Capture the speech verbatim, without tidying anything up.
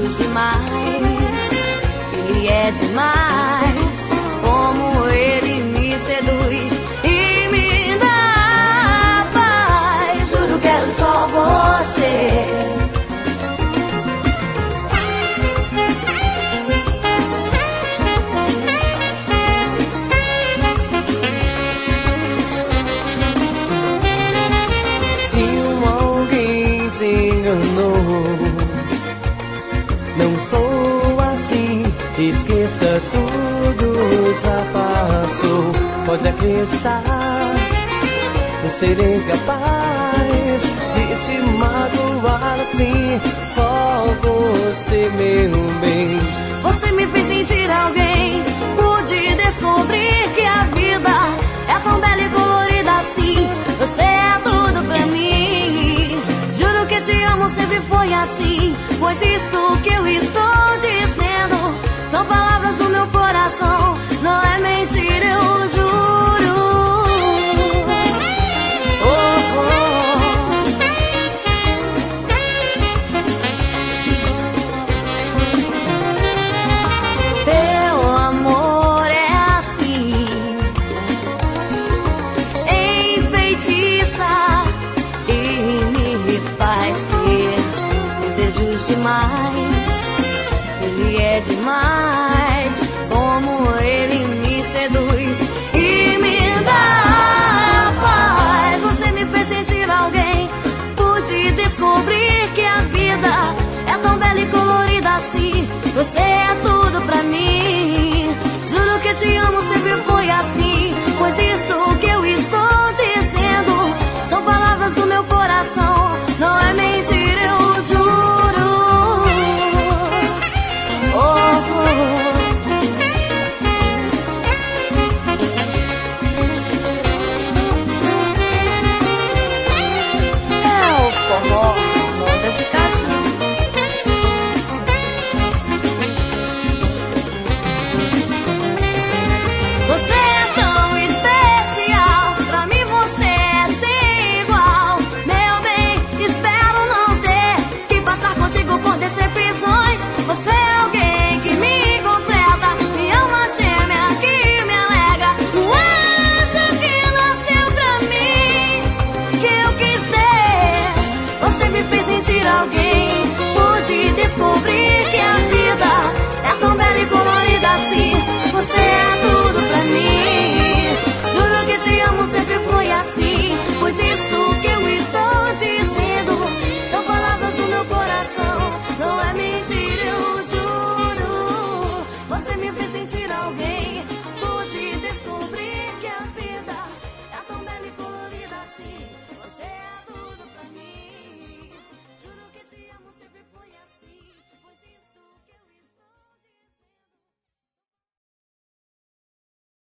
desejos demais. Ele é demais, como ele me seduz e me dá paz. Juro que é só você. Te enganou, não sou assim, esqueça tudo, já passou. Pode acreditar, não serei capaz de te magoar assim, só você, meu bem. Você me fez sentir alguém, pude descobrir que a vida é tão bela e colorida assim. Você é tudo pra mim. Juro que te amo, sempre foi assim. Pois isto que eu estou dizendo são palavras do meu coração, não é mentira, eu juro. Oh, oh. Teu amor é assim, enfeitiça e me faz ter desejos demais. Ele é demais.